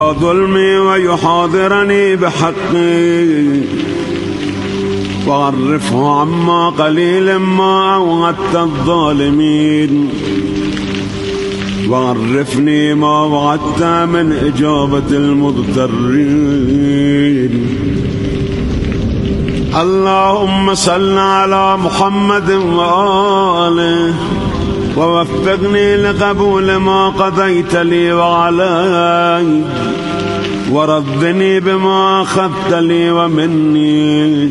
ظلمي ويحاضرني بحقي وعرفه عما قليل ما أوعدت الظالمين وعرفني ما وعدت من إجابة المضطرين. اللهم صل على محمد وآله ووفقني لقبول ما قضيت لي وعلي وردني بما أخذت لي ومني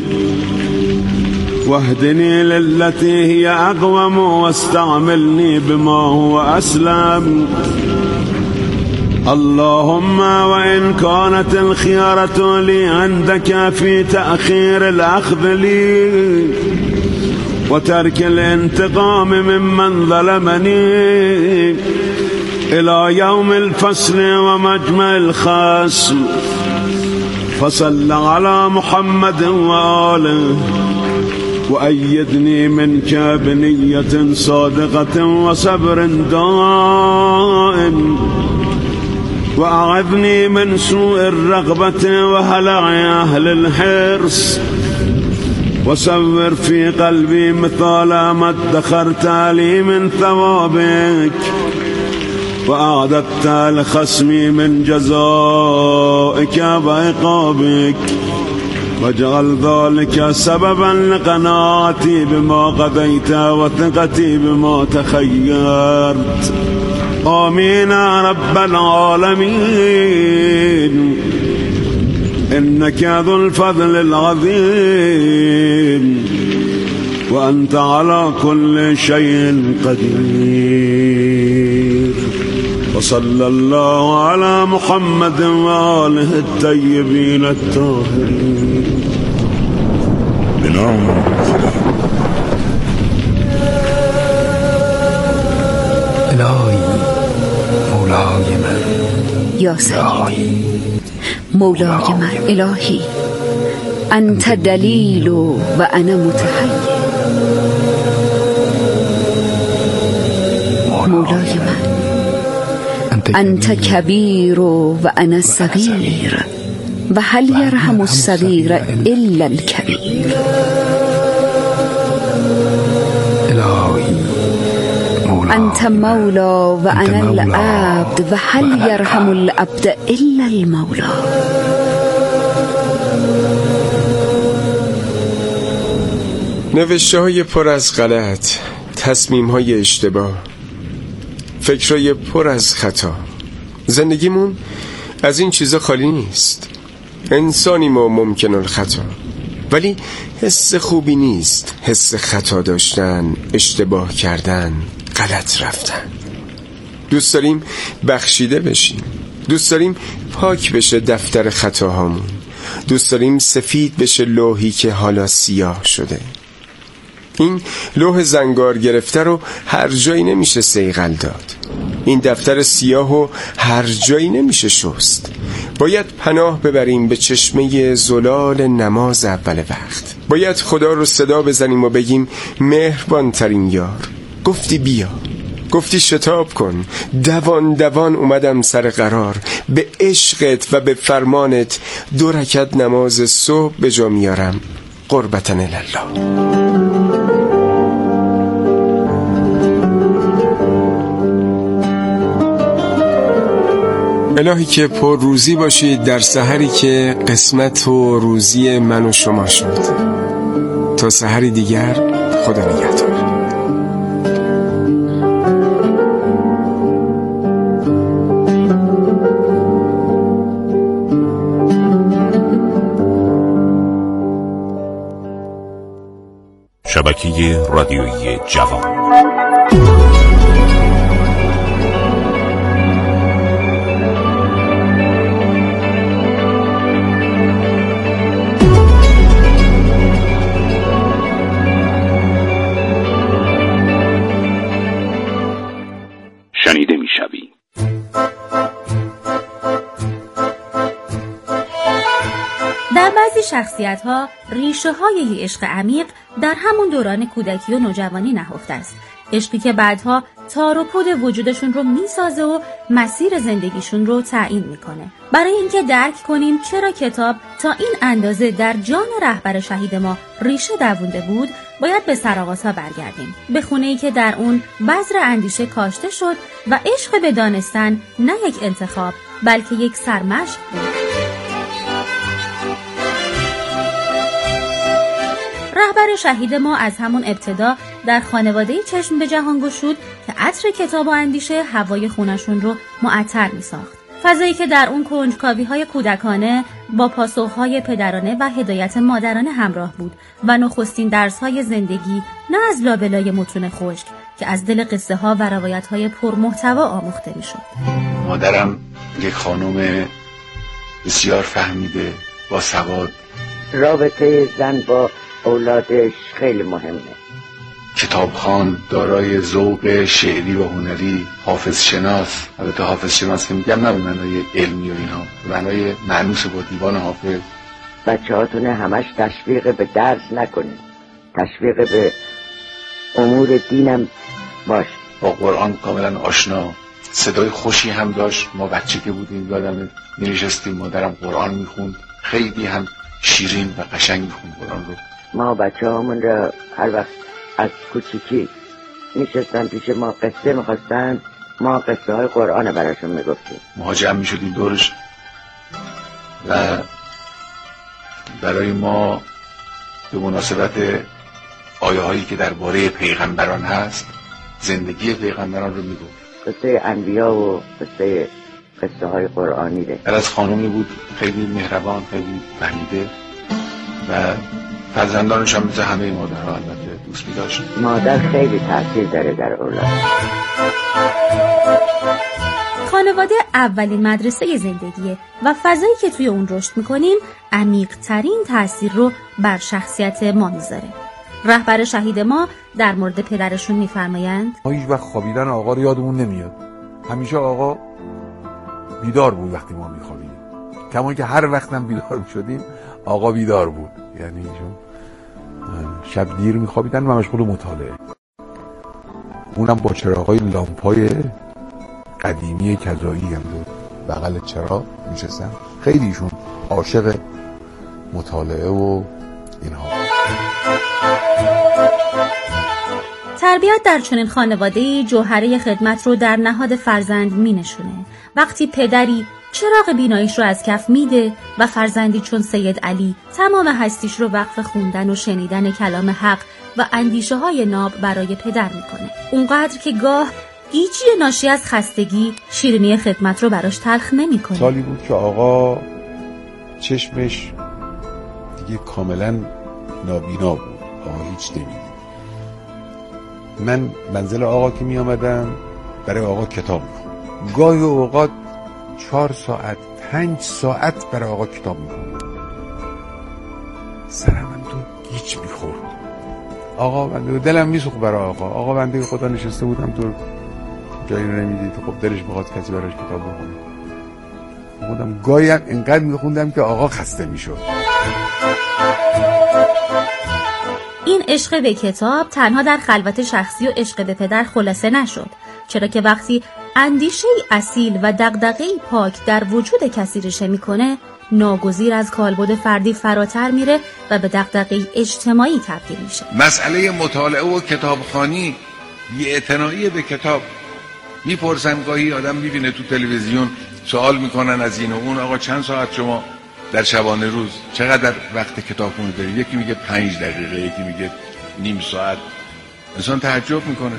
واهدني للتي هي أقوم واستعملني بما هو أسلم. اللهم وإن كانت الخيارة لي عندك في تأخير الأخذ لي وترك الانتقام ممن ظلمني إلى يوم الفصل ومجمع الخصم، فصل على محمد وآله وأيدني منك بنية صادقة وصبر دائم، وأعذني من سوء الرغبة وهلع أهل الحرص، وصور في قلبي مثال ما ادخرت لي من ثوابك وأعددت لخصمي من جزائك وعقابك، واجعل ذلك سببا لقناعتي بما قضيت وثقتي بما تخيرت. آمين يا رب العالمين، إنك ذو الفضل العظيم وأنت على كل شيء قدير. وصلى الله على محمد وآله الطيبين الطاهرين. بنام الهی مولای من، یا سیدی مولای من، الهی انت دلیل و انا متحیر. مولای من انت کبیر و انا صغیر و هل یرحم الصغیر الا الکبیر. انت مولا و انا العبد و هل یرحم العبد الا المولا. نوشته‌های پر از غلط، تصمیم‌های اشتباه، فکرای پر از خطا. زندگیمون از این چیزا خالی نیست. انسانی ما ممکن الخطا، ولی حس خوبی نیست حس خطا داشتن، اشتباه کردن، غلط رفتن. دوست داریم بخشیده بشیم، دوست داریم پاک بشه دفتر خطاهامون، دوست داریم سفید بشه لوحی که حالا سیاه شده. این لوح زنگار گرفته رو هر جایی نمیشه صیقل داد. این دفتر سیاهو هر جایی نمیشه شست. باید پناه ببریم به چشمه زلال نماز اول وقت. باید خدا رو صدا بزنیم و بگیم مهربان ترین یار، گفتی بیا، گفتی شتاب کن، دوان دوان اومدم سر قرار، به عشقت و به فرمانت 2 رکعت نماز صبح به جا میارم، قربتن الله. الهی که پر روزی باشید در سحری که قسمت و روزی من و شما شد. تا سحری دیگر، خدا نگهدار. شبکه رادیویی جوان. شنیده می‌شوی. در بعضی شخصیت‌ها ریشه‌های عشق عمیق در همون دوران کودکی و نوجوانی نهفته است عشقی که بعدها تار و پود وجودشون رو میسازه و مسیر زندگیشون رو تعیین میکنه. برای اینکه درک کنیم چرا کتاب تا این اندازه در جان رهبر شهید ما ریشه دوونده بود، باید به سرآغازها برگردیم، به خونه‌ای که در اون بذر اندیشه کاشته شد و عشق به دانستن نه یک انتخاب بلکه یک سرمشق بود. رهبر شهید ما از همون ابتدا در خانواده چشم به جهان گشود که عطر کتاب و اندیشه هوای خونشون رو معطر می ساخت. فضایی که در اون کنجکاوی‌های کودکانه با پاسخ‌های پدرانه و هدایت مادرانه همراه بود و نخستین درس‌های زندگی نه از لابلای متون خشک که از دل قصه‌ها و روایت‌های پرمحتوا آموخته می‌شد. مادرم یک خانم بسیار فهمیده، با سواد. رابطه زن با اولادش خیلی مهمه. کتابخوان، دارای ذوق شعری و هنری، حافظ شناس. البته حافظ شناس که میگم نه به معنای علمی و اینا، به معنای مانوس با دیوان حافظ. بچه‌هاتون همش تشویق به درس نکنید، تشویق به امور دینم باش. با قرآن کاملا آشنا، صدای خوشی هم داشت. ما بچه که بودیم یادمه می‌نشستیم مادرم قرآن میخوند، خیلی هم شیرین و قشنگ میخوند قرآن رو. ما بچه‌هامون را هر وقت از کوچیکی میشستن پیش ما قصه میخواستن، ما قصه های قرآن براشون میگفتیم. ما جمع میشدیم دورش و برای ما به مناسبت آیه هایی که درباره پیغمبران هست، زندگی پیغمبران رو میگفت. قصه انبیا و قصه های قرآنی ده. از خانومی بود خیلی مهربان، خیلی فهمیده و فرزندانش هم مثل همه مادرها البته دوست می‌داشت. مادر خیلی تاثیر داره در اولاد. خانواده اولین مدرسه زندگیه و فضایی که توی اون رشد میکنیم عمیق‌ترین تاثیر رو بر شخصیت ما میذاره. رهبر شهید ما در مورد پدرشون میفرمایند: ما هیچ وقت خوابیدن آقا رو یادمون نمیاد. همیشه آقا بیدار بود وقتی ما میخوابیدیم، کما که هر وقتم بیدار میشدیم آقا بیدار بود. یعنی چون شب دیر میخوابیدن و مشغول مطالعه، اونم با چراغای لامپای قدیمی کذایی هم بود بغل چراغ میشستن. خیلی ایشون عاشق مطالعه و اینها. تربیت در چنین خانواده‌ای جوهره خدمت رو در نهاد فرزند مینشونه. وقتی پدری چراغ بیناییش رو از کف میده و فرزندی چون سید علی تمام هستیش رو وقف خوندن و شنیدن کلام حق و اندیشه های ناب برای پدر میکنه، اونقدر که گاه گیجی ناشی از خستگی شیرینی خدمت رو براش تلخ نمیکنه. سالی بود که آقا چشمش دیگه کاملا نابینا بود، آقا هیچ نمیدید. من منزل آقا که می آمدم برای آقا کتاب میخوندم، گاهی اوقات 4 ساعت 5 ساعت برای آقا کتاب میخوندم. سرم هم تو گیج میخورد. آقا بنده دلم میسوخت برای آقا بنده خدا نشسته بودم تو جایی نمیدید، خب دلش میخواد کسی براش کتاب بخونه. خودم گاهی هم اینقدر میخوندم که آقا خسته میشد. این عشق به کتاب تنها در خلوت شخصی و عشق به پدر خلاصه نشد، چرا که وقتی اندیشه‌ای اصیل و دغدغه‌ای پاک در وجود کسی ریشه میکنه، ناگزیر از کالبد فردی فراتر میره و به دغدغه‌ای اجتماعی تبدیل میشه. مسئله مطالعه و کتابخوانی، بی‌اعتنایی به کتاب. میپرسن گاهی آدم میبینه تو تلویزیون سوال میکنن از این و اون، آقا چند ساعت شما در شبانه روز چقدر وقت کتابخوانی دارید؟ یکی میگه 5 دقیقه، یکی میگه نیم ساعت. انسان تعجب میکنه.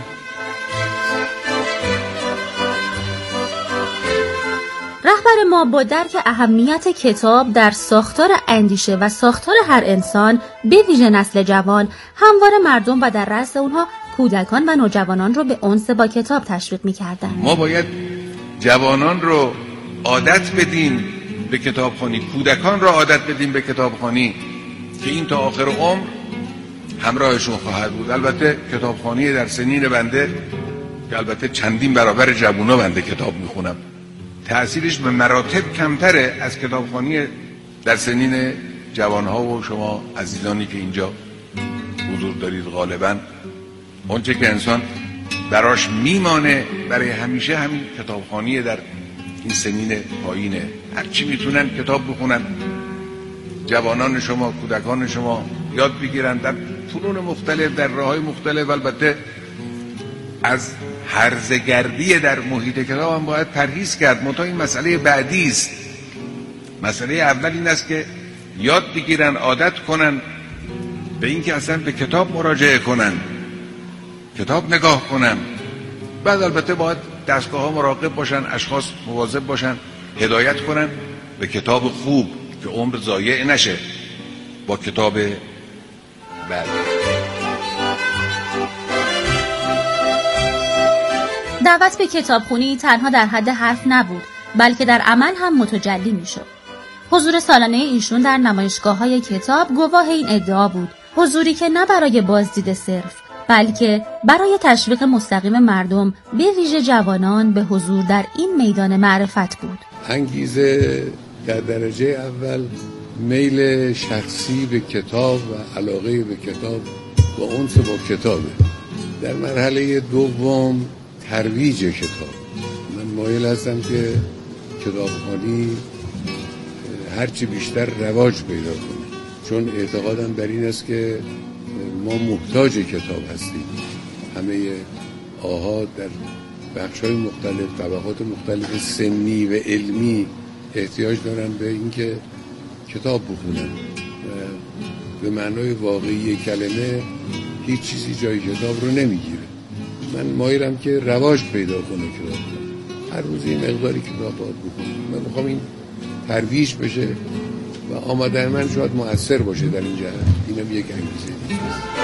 رهبر ما با درک اهمیت کتاب در ساختار اندیشه و ساختار هر انسان، به ویژه نسل جوان، همواره مردم و در رأس اونها کودکان و نوجوانان رو به انس با کتاب تشویق می‌کردند. ما باید جوانان رو عادت بدیم به کتابخوانی، کودکان رو عادت بدیم به کتابخوانی که این تا آخر عمر همراهشون خواهد بود. البته کتابخوانی در سنین بنده که البته چندین برابر جوونا بنده کتاب میخونم، تأثیرش به مراتب کمتره از کتابخوانی در سنین جوانها و شما عزیزانی که اینجا حضور دارید. غالبا اونچه که انسان براش میمانه برای همیشه همین کتابخوانی در این سنین پایینه. هرچی میتونن کتاب بخونن، جوانان شما، کودکان شما یاد بگیرن در فنون مختلف، در راه‌های مختلف. البته از هرزگردی در محیط کتاب هم باید پرهیز کرد، منتها این مسئله بعدی است. مسئله اول این است که یاد بگیرن، عادت کنن به این که اصلا به کتاب مراجعه کنن، کتاب نگاه کنن. بعد البته باید دستگاه ها مراقب باشن، اشخاص مواظب باشن، هدایت کنن به کتاب خوب که عمر ضایع نشه با کتاب بعد. دعوت به کتابخوانی تنها در حد حرف نبود، بلکه در عمل هم متجلی میشد. حضور سالانه ایشون در نمایشگاه‌های کتاب گواه این ادعا بود، حضوری که نه برای بازدید صرف، بلکه برای تشویق مستقیم مردم، به ویژه جوانان، به حضور در این میدان معرفت بود. انگیزه در درجه اول میل شخصی به کتاب و علاقه به کتاب و انس با کتابه. در مرحله دوم ترویج کتاب. من مایل هستم که کتابخوانی هرچی بیشتر رواج پیدا کنه، چون اعتقادم بر این است که ما محتاج کتاب هستیم. همه آحاد در بخش‌های مختلف، طبقات مختلف سنی و علمی احتیاج دارن به اینکه کتاب بخونن. به معنای واقعی کلمه هیچ چیزی جای کتاب رو نمیگیره. من مایلم که رواج پیدا کنه کتاب. هر روز این مقداری کتاب باید بخونم. من میخوام این ترویج بشه و آمدن من شاید مؤثر باشه در این جهت. اینم یک انگیزه دیگه.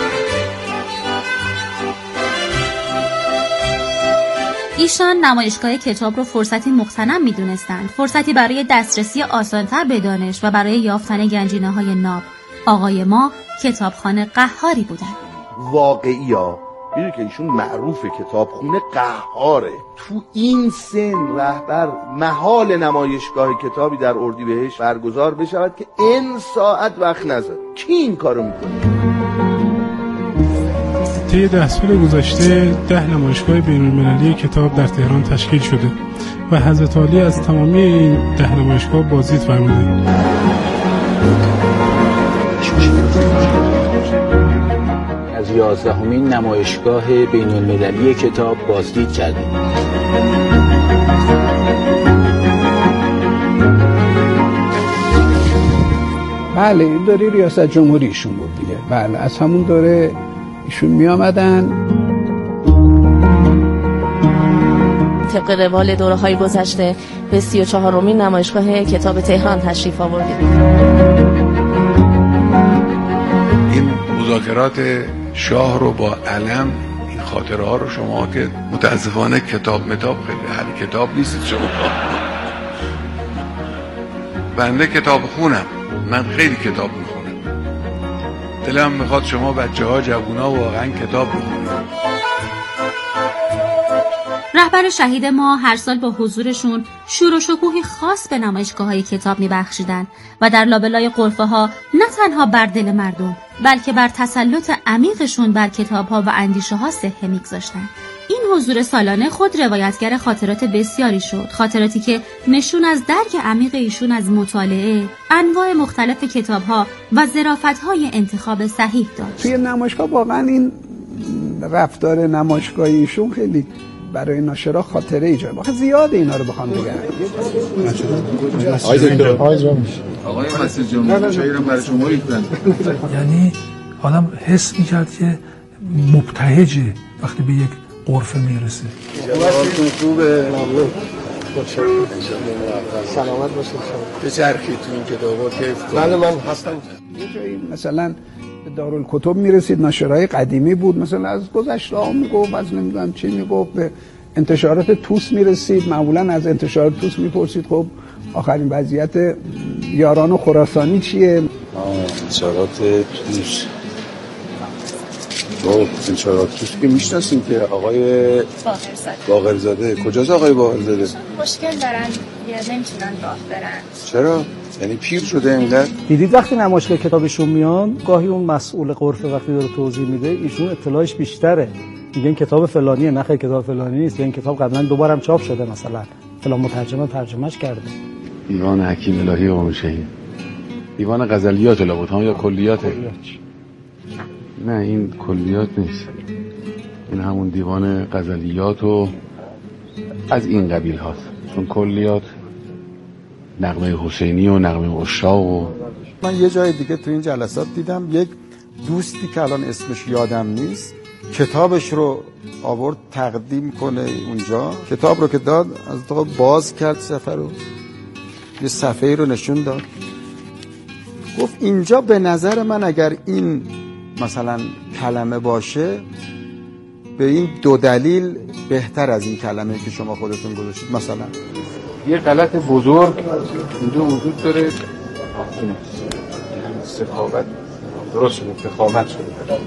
ایشان نمایشگاه کتاب رو فرصتی مغتنم می‌دونستند، فرصتی برای دسترسی آسان‌تر به دانش و برای یافتن گنجینه‌های ناب. آقای ما کتابخانه قهاری بودند. واقعی‌ها می‌دونی که ایشون معروف کتابخونه قهاره. تو این سن رهبر محال نمایشگاه کتابی در اردیبهشت برگزار بشود که این ساعت وقت نذاره. کی این کارو می‌کنه؟ طی 10 سال گذشته 10 نمایشگاه بین‌المللی کتاب در تهران تشکیل شده و حضرت عالی از تمامی این 10 نمایشگاه بازدید فرمودند. از 11مین نمایشگاه بین‌المللی کتاب بازدید کردیم. بله، این دوره ریاست جمهوری ایشون بود دیگه. بله، از همون دوره ایشون می آمدن. طبق روال دوره‌های گذشته به 34مین نمایشگاه کتاب تهران تشریف آوردیم. این مذاکرات شاه رو با علم، این خاطره ها رو شما که متاسفانه کتاب خیلی هر کتاب نیست شما. بنده کتاب خونم، من خیلی کتاب میخونم. دلم میخواد شما بچه‌ها جوونا واقعا کتاب بخونید. رهبر شهید ما هر سال با حضورشون شور و شکوهی خاص به نمایشگاه‌های کتاب می‌بخشیدند و در لابلای غرفه‌ها نه تنها بر دل مردم بلکه بر تسلط عمیقشون بر کتاب‌ها و اندیشه‌ها صحه می‌گذاشتند. این حضور سالانه خود روایتگر خاطرات بسیاری شد، خاطراتی که نشون از درک عمیق ایشون از مطالعه، انواع مختلف کتاب‌ها و ظرافت‌های انتخاب صحیح داشت. توی نمایشگاه واقعا این رفتار نمایشگاهی ایشون خیلی برای ناشرا خاطره ایجاد. واقعا زیاد اینا رو بخوام بگم. آقای مسجد جمعه چایی رو برای شما ریختن. یعنی آدم حس می‌کرد که مبتهجه وقتی به یک غرفه میرسه. خوبه، ممنون. سلامت باشید. بچرخید تو این کتابا کیف کنید. بله من هستم. یه جایی مثلا به دارالکتب میرسید، ناشرای قدیمی بود، مثلا از گذشته ها میگفت، از نمیدونم چی میگفت، به انتشارات توس میرسید، معمولا از انتشارات توس میپرسید خب آخرین وضعیت یاران و خراسانی چیه؟ انتشارات توس انتشارات توس که میشناسیم که آقای باقرزاده. کجاست آقای باقرزاده؟ مشکل دارن نمیتونن راه برن. چرا؟ یعنی پیر شده اینقدر؟ دیدید وقتی نمایشگاه کتابشون میان گاهی اون مسئول غرفه وقتی داره توضیح میده ایشون اطلاعش بیشتره، میگن کتاب فلانیه، نه خیر کتاب فلانی نیست، این کتاب قبلا 2 بارم چاپ شده، مثلا فلان مترجم ترجمهش کرده. دیوان حکیم الهی امام شهید، دیوان غزلیات لابد ها یا کلیاته؟ نه این کلیات نیست، این همون دیوان غزلیات و از این قبیل هاست، چون کلیات نغمه حسینی و نغمه عشاق. و من یه جای دیگه تو این جلسات دیدم یک دوستی که الان اسمش یادم نیست کتابش رو آورد تقدیم کنه اونجا، کتاب رو که داد از اتاق باز کرد صفحه رو، یه صفحه رو نشون داد، گفت اینجا به نظر من اگر این مثلا کلمه باشه به این 2 دلیل بهتر از این کلمه که شما خودتون گذاشتید. مثلا یه غلط بزرگ اینجا وجود داره، سخاوت درست شده، فخامت شده،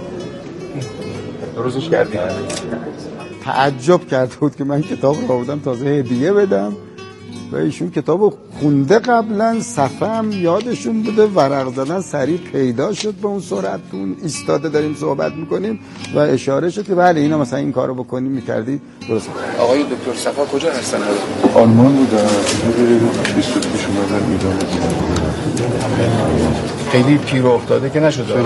درستش کردیم. تعجب کرده بود که من کتاب رو آوردم تازه هدیه بدم و ایشون کتاب رو خونده قبلا، صفحه هم یادشون بوده، ورق زدن سریع پیدا شد به اون سرعت، اون ایستاده داریم صحبت میکنیم و اشاره شد که بله اینا مثلا این کارو بکنیم میکردی درست. آقای دکتر صفا کجا هستن؟ آلمان بودن، 22 پیش اومدن ایران. خیلی پیر افتاده که نشده.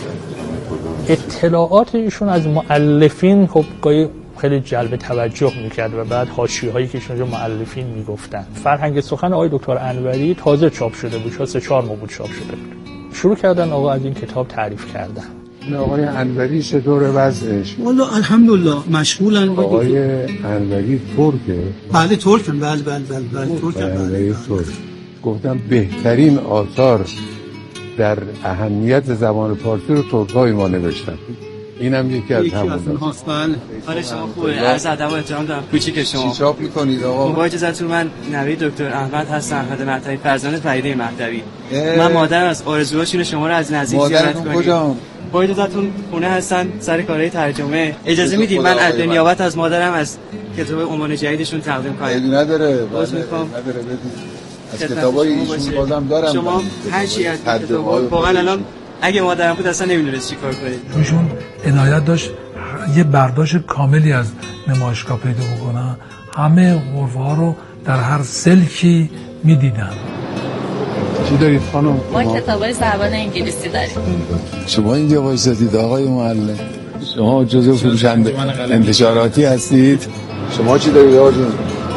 اطلاعات ایشون از مؤلفین خب گاهی خیلی جلب توجه میکرد و بعد حاشیه‌هایی که ایشون مؤلفین میگفتن. فرهنگ سخن آقای دکتر انوری تازه چاپ شده بود، 3-4 ماه بود چاپ شده بود. شروع کردن آقا از این کتاب تعریف کردن. آقای انوری چطور وضعش؟ والله الحمدلله مشغولن. آقای انوری ترکه؟ بله ترکن، بله ترکن. گفتم بهترین آثار در اهمیت زبان فارسی رو ترک‌های ما نوشتن. اینم یکی از همون هاست. بله. حال شما خوبه؟ عرض ادب و احترام دارم. کوچیک شما. چی چاپ می‌کنید آقا؟ با اجازهتون من نوه دکتر احمد هستم، احمد مهدوی، فرزند فریده مهدوی. من مادرم از آرزوهاشون شما رو از نزدیک زیارت کنم. کجا؟ با اجازهتون خونه هستن سر کارهای ترجمه. اجازه میدید من از نیابت از مادرم از کتاب عنوان جدیدشون تقدیم کنم؟ خیلی نداره. باز می‌خوام. نداره بدید. از کتابای ایشون بازم دارم. شما هر چی از کتابا واقعا الان اگه مادرم بود اصلا نمی‌دونست چیکار کنید. ایشون عنایت داشت یه برداشت کاملی از نمایشگاه پیدا بکنن، همه حرف‌ها رو در هر سلکی می‌دیدن. چی دارید خانم؟ ما کتابای زبان انگلیسی داریم. شما اینجا وایسادید آقای معلم؟ شما جزء فروشنده انتشاراتی هستید؟ شما چی دارید آقا جون؟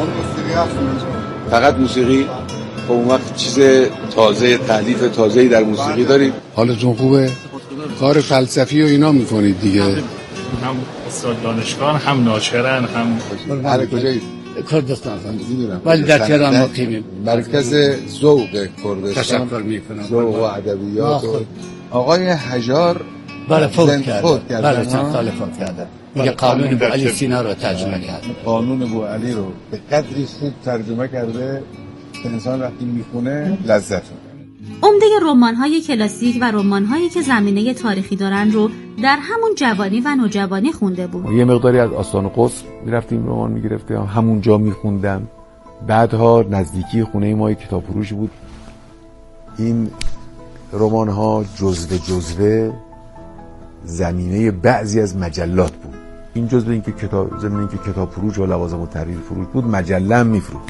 فقط موسیقی؟ خب اون وقت چیز تازه، تالیف تازه‌ای در موسیقی دارید؟ حالتون خوبه؟ کار فلسفی و اینا میکنید دیگه؟ هم استاد دانشگاه، هم ناچرن، هم بله. کجایید؟ کردستان میدونم، ولی در تهران مقیمیم. مرکز ذوق کردستان. تشکر میکنم. ذوق و ادبیات. آقای حجار بله فوت کرده. بله چند سال فوت کرده. میگه قانون ابو علی سینا رو ترجمه کرد. قانون ابو علی رو به قدری خوب ترجمه کرده که انسان وقتی میخونه لذت می‌بره. عمده رمان‌های کلاسیک و رمان‌هایی که زمینه تاریخی دارن رو در همون جوانی و نوجوانی خونده بود. یه مقداری از آستان قدس میرفتیم رمان میگرفتیم، همونجا میخوندم. بعدها نزدیکی خونه ما کتاب فروش بود. این رمان‌ها جزوه زمینه بعضی از مجلات بود. این جزء این که زمینه که کتاب فروش و لوازم و تحریر فروش بود، مجله هم میفروخت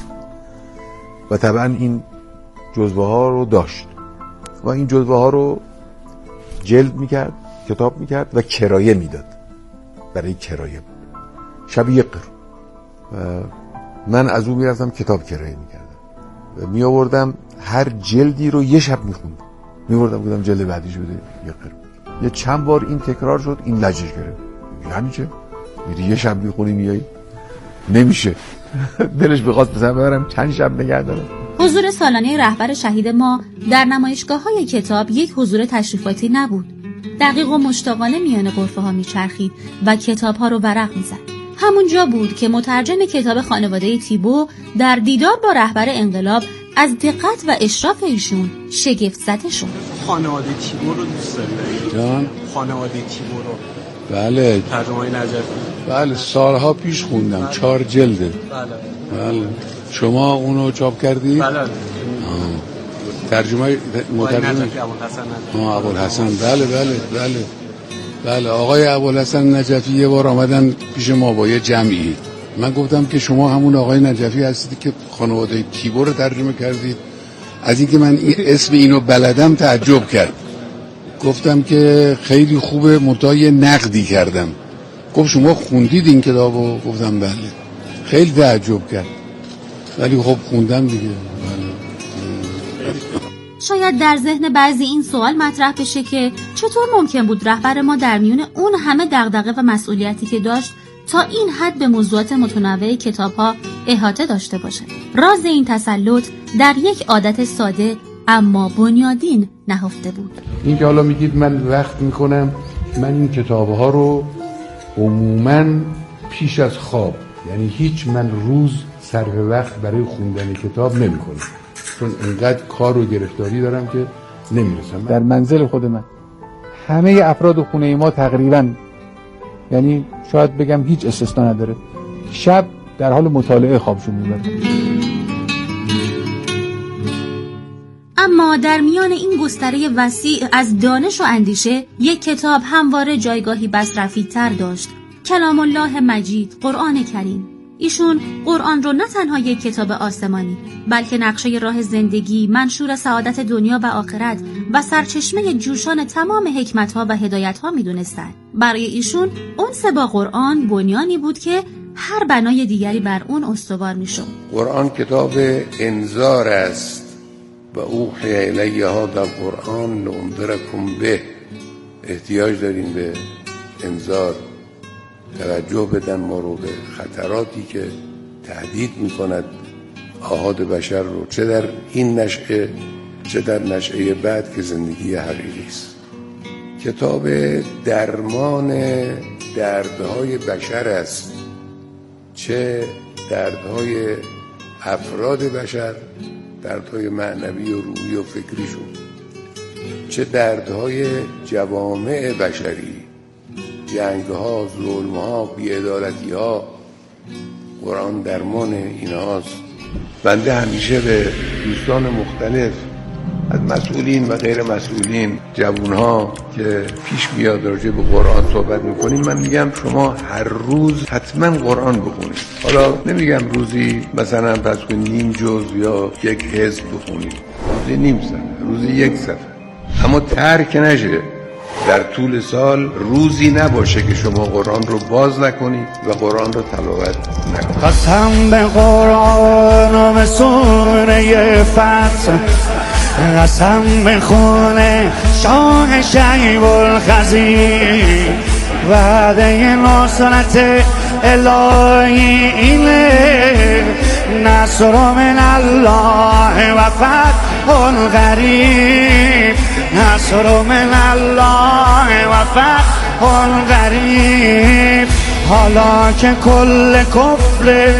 و طبعا این جزوه ها رو داشت و این جزوه ها رو جلد میکرد، کتاب میکرد و کرایه میداد. برای کرایه بود، شب یک قرون. من از اون میرفتم کتاب کرایه میکردم و میآوردم هر جلدی رو یه شب میخوندم، میآوردم بودم جلد بعدیش بده یک قرون. یه چند بار این تکرار شد، این لجش گرفت. یعنی چه؟ میری یه شب میخونی میایی؟ نمیشه. دلش بخواست بزن ببرم چند شب نگه دارم. حضور سالانه رهبر شهید ما در نمایشگاه‌های کتاب یک حضور تشریفاتی نبود. دقیق و مشتاقانه میان غرفه‌ها میچرخید و کتاب‌ها رو ورق میزد. همون جا بود که مترجم کتاب خانواده تیبو در دیدار با رهبر انقلاب از دقت و اشراف ایشون شگفت زده شد. خانواده تیبو رو دوست دارید؟ جان؟ خانواده تیبو رو. بله. ترجمه نجفی. بله سالها پیش خوندم، 4 جلده. بله. شما اونو چاپ کردید؟ بله. ترجمه مترجم ابوالحسن. بله. بله، آقای ابوالحسن نجفی یه بار آمدن پیش ما با یه جمعی. من گفتم که شما همون آقای نجفی هستید که خانواده تیبو رو ترجمه کردید. از اینکه من اسم اینو بلدم تعجب کرد. گفتم که خیلی خوبه، منتها یه نقدی کردم. گفت شما خوندید این کتابو؟ گفتم بله. خیلی تعجب کرد، ولی خب خوندم دیگه. شاید در ذهن بعضی این سوال مطرح بشه که چطور ممکن بود رهبر ما در میون اون همه دغدغه و مسئولیتی که داشت تا این حد به موضوعات متنوع کتاب‌ها احاطه داشته باشه. راز این تسلط در یک عادت ساده اما بنیادین نهفته بود. این که حالا میگید من وقت میکنم، من این کتاب‌ها رو عموماً پیش از خواب، یعنی هیچ من روز صرف وقت برای خوندن کتاب نمیکنم، چون اینقدر کار و گرفتاری دارم که نمیرسم. در منزل خود من همه افراد خونه ما تقریباً، یعنی شاید بگم هیچ استثنا نداره، شب در حال مطالعه خوابشون میبره. اما در میان این گستره وسیع از دانش و اندیشه یک کتاب همواره جایگاهی بس رفیع‌تر داشت: کلام الله مجید، قرآن کریم. ایشون قرآن رو نه تنها یک کتاب آسمانی بلکه نقشه راه زندگی، منشور سعادت دنیا و آخرت و سرچشمه جوشان تمام حکمت‌ها و هدایت‌ها می‌دونستند. برای ایشون اون سه با قرآن بنیانی بود که هر بنای دیگری بر اون استوار می‌شد. قرآن کتاب انذار است و اوحی الی هذا القرآن لانذرکم به. احتیاج داریم به انذار، توجه بدن ما رو به خطراتی که تهدید میکند آحاد بشر رو، چه در این نشأه چه در نشأه بعد که زندگی حقیقی است. کتاب درمان دردهای بشر است، چه دردهای افراد بشر، دردهای معنوی و روحی و فکریشون، چه دردهای جوامع بشری، جنگ‌ها، ظلم‌ها، بی‌عدالتی‌ها. قرآن درمان اینهاست. بنده همیشه به دوستان مختلف از مسئولین و غیر مسئولین، جوان‌ها که پیش میاد راجع به قرآن صحبت می‌کنیم، من میگم شما هر روز حتما قرآن بخونید. حالا نمیگم روزی مثلا پس کنید نیم جز یا یک حزب بخونید، روزی نیم صفحه، روزی یک صفحه، اما ترک نشه. در طول سال روزی نباشه که شما قرآن رو باز نکنید و قرآن رو تلاوت نکنید. قسم به قرآن و به سوره فتح، قسم به خون شاه شیب الخزیر، وعده نصرت الهی اینه، نصر من الله و فتح قریب، نصر من الله و فتح قریب. حالا که کل کفر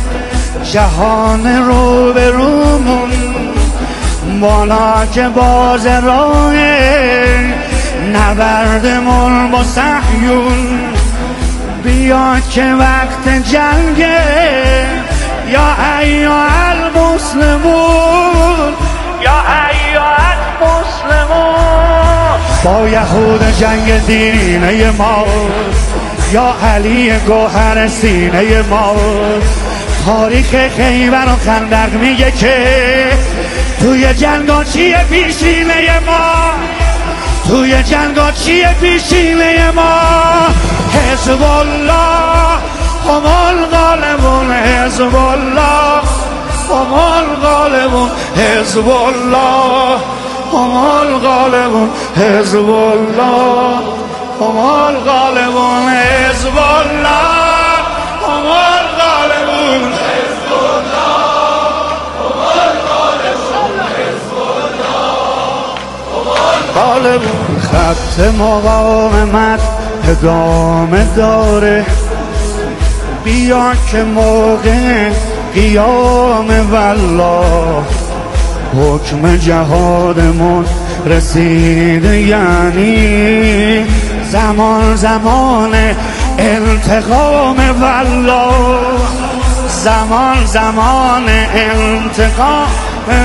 جهان رو به رومون، بالا که باز راه نبردمون با صهیون، بیا که وقت جنگه یا ایها المسلمون، یا ایها المسلمون. با یهود جنگ دینه ما، یا علی گوهر سینه ما. تاریخ خیبر و خندق میگه که توی جنگا چیه پیشینه ما، توی جنگا چیه پیشینه ما. حزب الله هم الغالبون، حزب الله هم الغالبون، حزب الله هم الغالبون، حزب الله هم الغالبون، حزب الله هم الغالبون، حزب الله هم الغالبون، حزب الله هم الغالبون. خط مقاومت ادامه داره، بیا که موقع قیام والله حکم جهادمون رسیده، یعنی زمان انتقام والله، زمان انتقام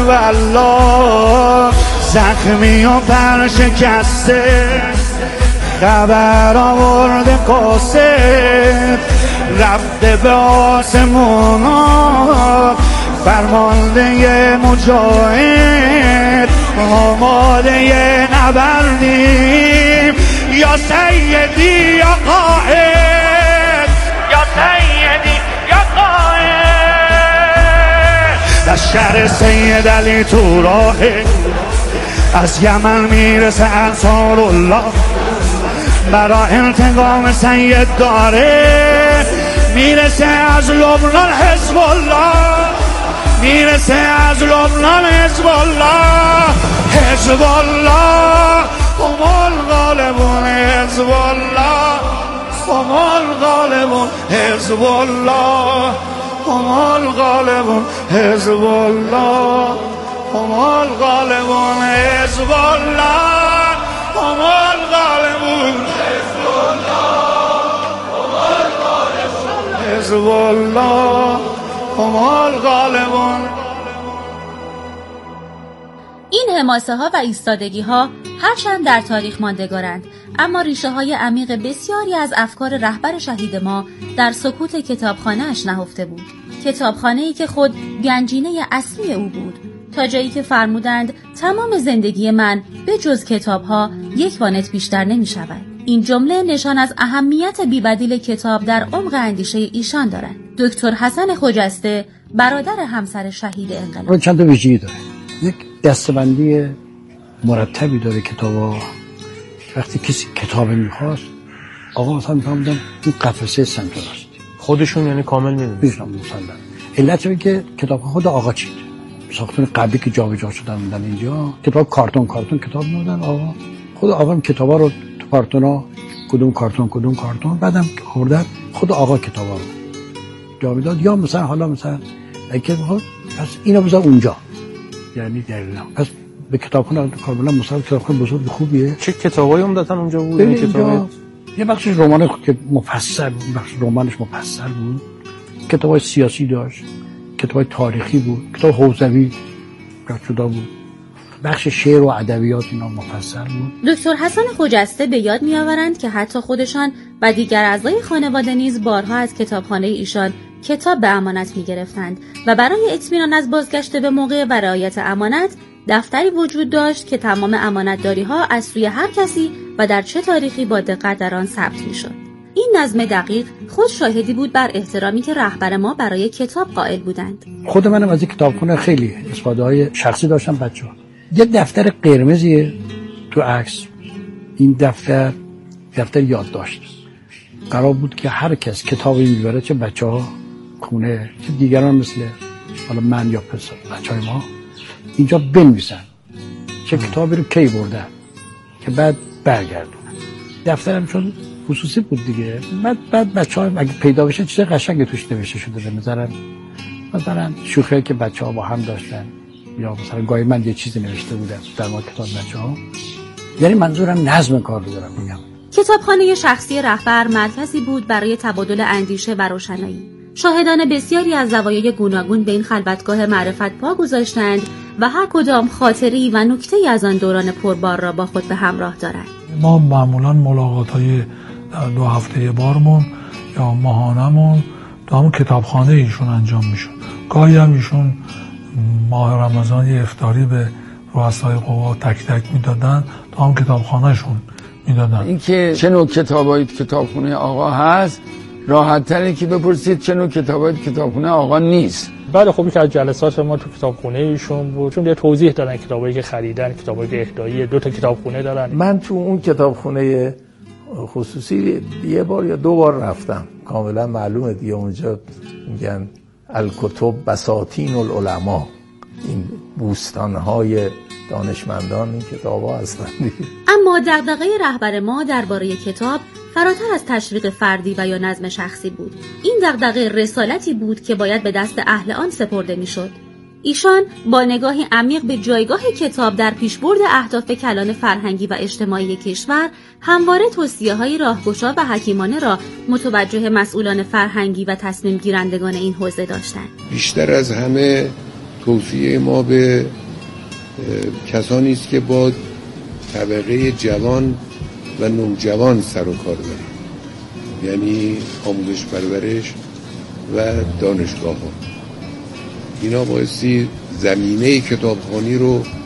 والله. زخمی و پرشکسته خبر آورده قاصد رفته به آسمونا فرمانده مجاهد آماده نبردیم یا سیدی یا قائد یا سیدی یا قائد لشکر سید علی تو راهه از یمن میرسه انصار الله برا انتقام سید داره میرسه از لبنان حزب الله میرسه از لبنان حزب الله حزب الله هم الغالبون حزب الله هم الغالبون حزب الله هم الغالبون حزب الله هم الغالبون حزب الله هم الغالبون حزب الله حزب الله هم الغالبون. این حماسه ها و ایستادگی ها هرچند در تاریخ ماندگارند، اما ریشه های عمیق بسیاری از افکار رهبر شهید ما در سکوت کتابخانه اش نهفته بود. کتابخانه‌ای که خود گنجینه اصلی او بود، تا جایی که فرمودند تمام زندگی من به جز کتاب‌ها یک وانت بیشتر نمی‌شود. این جمله نشان از اهمیت بی‌بدیل کتاب در عمق اندیشه ایشان دارد. دکتر حسن خجسته، برادر همسر شهید انقلاب، چند تا ویژگی داره. یک دسته‌بندی مرتبی داره کتابا. وقتی کسی کتاب می‌خواست، آقا مثلا می‌فهمیدم این قفسه سمت راست. خودشون یعنی کامل می‌دونن. علت اینه که کتاب خود آقا چید. ساختون قبلی که جابجا شدن موندن اینجا، کتاب کارتون کتاب میدن آقا. خود آقا کتابا رو تو کارتونا کدوم کارتون بعدم خوردن خود آقا کتابا رو جا میداد. یا مثلا حالا مثلا اگه بخواد پس اینو بذار اونجا، یعنی دقیقاً پس به کتابخونه کارملا مثلا کتابخونه بزرگ خوبیه. چه کتابایی عمدتاً اونجا بود؟ این کتاب یه بخش رمان که مفصل بود، بخش رمانش مفصل بود، کتابای سیاسی داشت، کتابای تاریخی بود، کتاب حوزوی جدا بود، بخش شعر و ادبیات اینا مفصل بود. دکتر حسن خجسته به یاد می‌آورند که حتی خودشان و دیگر اعضای خانواده نیز بارها از کتابخانه ایشان کتاب به امانت می‌گرفتند و برای اطمینان از بازگشت به موقع و رعایت امانت دفتری وجود داشت که تمام امانتداری‌ها از سوی هر کسی و در چه تاریخی با دقت در آن ثبت می‌شد. این نظم دقیق خود شاهدی بود بر احترامی که رهبر ما برای کتاب قائل بودند. خود منم از این کتابخونه خیلی استفاده‌های شخصی داشتم بچه‌ها. یه دفتر قرمزی تو عکس، این دفتر یادداشت. قرار بود که هر کس کتابی می‌بره، چه بچه‌ها خونه چه دیگران مثل حالا من یا پسر بچه‌های ما، اینجا بنویسن چه کتابی رو کی بردن که بعد برگردونن. دفترم چون خصوصی بود دیگه، بعد بچه‌ها اگه پیدا بشه چیز قشنگی توش نوشته شده مثلا شوخی که بچه‌ها با هم داشتن، یا مثلا گاهی من یه چیزی نوشته بودم در مورد کتاب بچه‌ها. یعنی منظورم نظم کار رو دارم میگم. کتابخانه شخصی رهبر مرکزی بود برای تبادل اندیشه و روشنایی. شاهدان بسیاری از زوایای گوناگون به این خلوتگاه معرفت پا گذاشتند و هر کدام خاطری و نکته‌ای از آن دوران پربار را با خود به همراه دارند. ما معمولاً ملاقات‌های 2 هفته بارمون یا ماهانمون تو همون کتابخانه ایشون انجام میشد. گاهی هم ایشون ماه رمضان یه افطاری به رؤسای قوا تک تک میدادن، تو هم کتابخانهشون میدادن. این که چه نوع کتابایی کتابخونه آقا هست راحت تره که بپرسید چه نوع کتابایی کتابخونه آقا نیست. بله خب که از جلسات ما تو کتابخونه ایشون بود، چون یه توضیح دادن کتابایی که خریدن، کتابایی که اهدایی، 2 تا کتابخونه دارن. من تو اون کتابخونه خصوصی یه بار یا 2 بار رفتم، کاملا معلومه دیگه اونجا میگن الکتب بساتین العلماء، این بوستان‌های دانشمندان این کتاب‌ها هستن دیگه. اما دغدغه رهبر ما درباره کتاب فراتر از تشویق فردی و یا نظم شخصی بود. این دغدغه رسالتی بود که باید به دست اهل آن سپرده میشد. ایشان با نگاهی عمیق به جایگاه کتاب در پیشبرد اهداف کلان فرهنگی و اجتماعی کشور، همواره توصیه‌های راهگشا و حکیمانه را متوجه مسئولان فرهنگی و تصمیم گیرندگان این حوزه داشتند. بیشتر از همه توصیه ما به کسانی است که با طبقه جوان و نوجوان سر و کار داریم، یعنی آموزش پرورش و دانشگاه ها. اینا بایستی زمینه کتابخوانی رو